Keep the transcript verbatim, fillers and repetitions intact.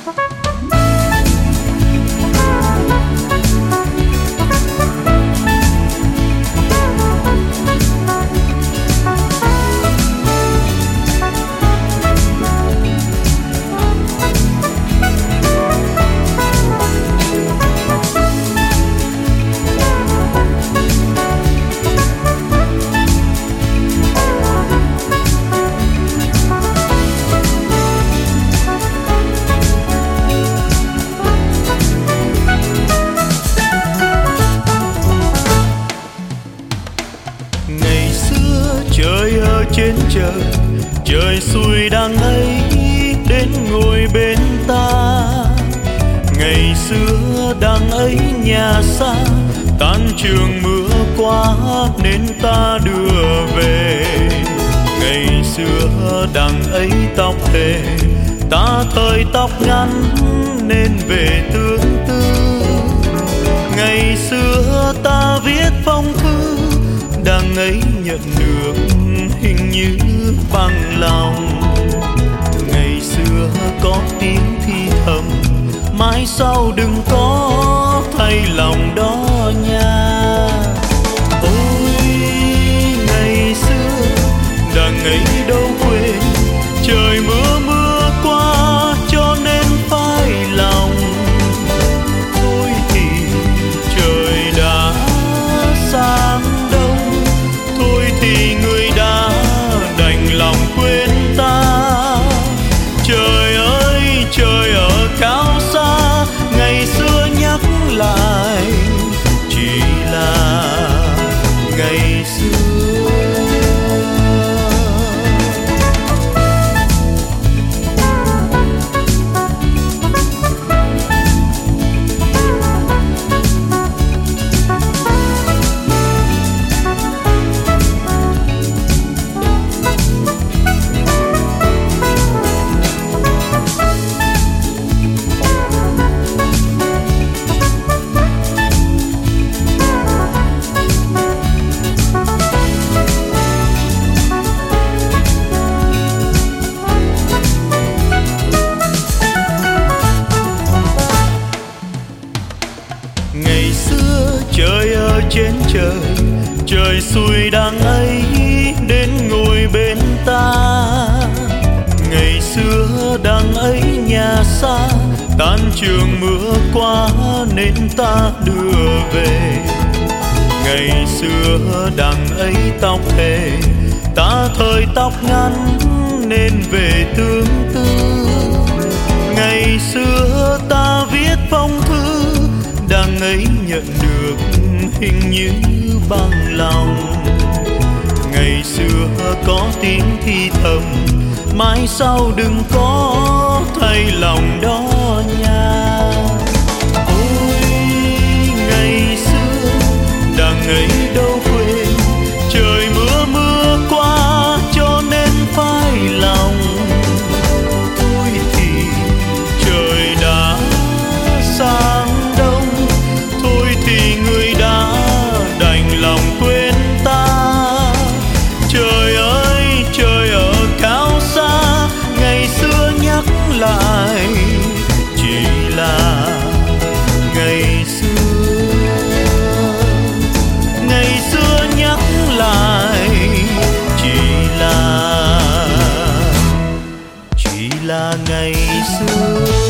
Trên trời trời xuôi đang ấy đến ngồi bên ta. Ngày xưa đang ấy nhà xa, tan trường mưa qua nên ta đưa về. Ngày xưa đang ấy tóc thề, ta thời tóc ngắn nên về tương tư. Ngày xưa ta viết phong thư, đang ấy nhận được hình như bằng lòng. Ngày xưa có tiếng thì thầm, mãi sau đừng có thay lòng đó nha. Ôi ngày xưa đằng ấy đâu quên, trời mưa mưa qua cho nên phai lòng. Thôi thì trời đã sáng đông, thôi thì người đã đành lòng quên ta. Trời ơi trời ở cao xa, ngày xưa nhắc lại chỉ là ngày xưa. Trời ở trên trời trời xuôi đang ấy đến ngồi bên ta. Ngày xưa đang ấy nhà xa, tan trường mưa qua nên ta đưa về. Ngày xưa đang ấy tóc thề, ta thời tóc ngắn nên về tương tư. Ngày xưa ta viết phong thư, đang ấy nhận được hình như bằng lòng. Ngày xưa có tiếng thì thầm, mãi sau đừng có thay lòng đó nha. Ôi ngày xưa đằng ấy đâu quên, trời mưa mưa qua cho nên phai lòng. Thôi thì trời đã sáng đông, thôi thì người đã đành lòng quên ta. Trời ơi trời ở cao xa, ngày xưa nhắc lại chỉ là ngày xưa. Ngày xưa nhắc lại chỉ là chỉ là ngày xưa.